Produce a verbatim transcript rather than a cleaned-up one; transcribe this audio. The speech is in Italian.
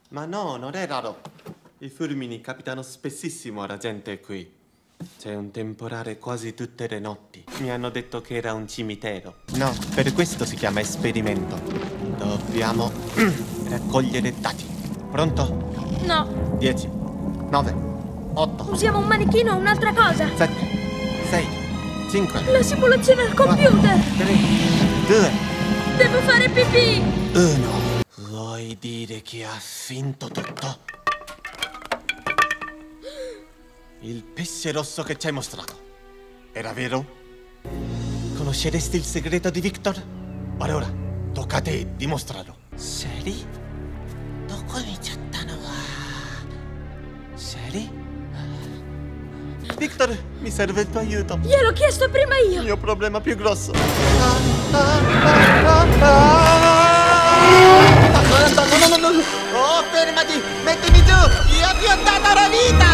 Ma no, non è raro. I fulmini capitano spessissimo alla gente qui. C'è un temporale quasi tutte le notti. Mi hanno detto che era un cimitero. No, per questo si chiama esperimento. Dobbiamo mm, raccogliere dati. Pronto? No, dieci, nove, otto, usiamo un manichino o un'altra cosa. sette, sei, cinque, La simulazione al computer. tre, due, Devo fare pipì. uno. Vuoi dire che ha finto tutto? Il pesce rosso che ci hai mostrato era vero? Conosceresti il segreto di Victor? Ora ora, tocca a te dimostrarlo. Sherry? Dove mi chattano? Sherry? Victor, mi serve il tuo aiuto. Gliel'ho chiesto prima Il io. mio problema più grosso. Ah, ah, ah, ah, ah. No, no, no, no. Oh, fermati! Mettimi giù! Io ti ho dato la vita!